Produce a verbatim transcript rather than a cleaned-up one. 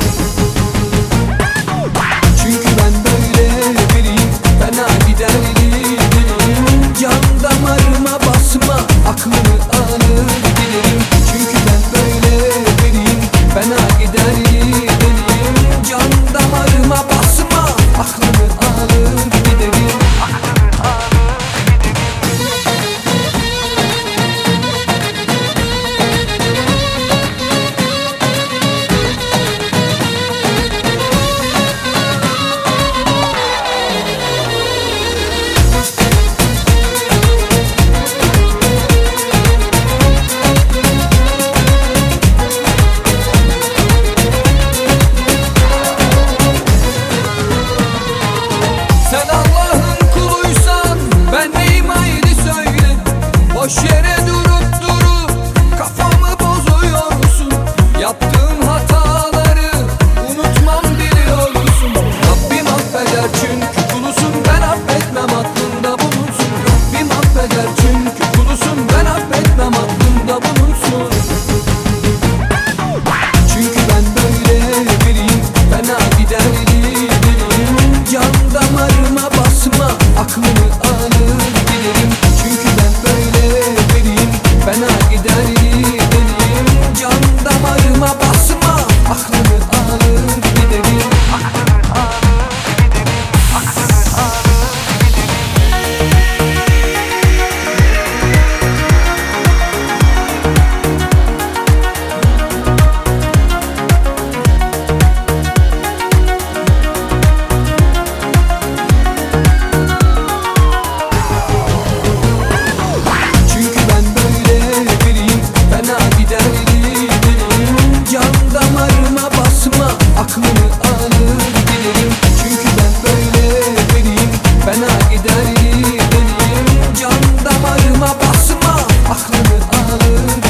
Çünkü ben böyle biriyim, fena gider giderim. Can damarıma basma, aklını alır giderim. Çünkü ben böyle biriyim, fena gider giderim. Can damarıma basma, aklını alır giderim. Sen Allah'ın kuluysan ben neyim haydi söyle. Boş yere durup durup kafamı bozuyorsun. Yaptığım hataları unutmam biliyorsun. Rabbim affeder çünkü kulusun, ben affetmem aklında bulunsun. Rabbim affeder çünkü kulusun, ben affetmem aklında bulunsun. Çünkü ben böyle biriyim, fena gider giderim. Can damarıma basma, aklını alır giderim. Çünkü ben böyle biriyim, fena gider giderim. Can damarıma basma, aklını alır giderim. Aklını alır giderim. Aklını alır giderim. Çünkü ben böyle biriyim, fena gider giderim. Can damarıma basma, aklını alır giderim. Çünkü ben böyle biriyim, fena gider giderim. Can damarıma basma, aklını alır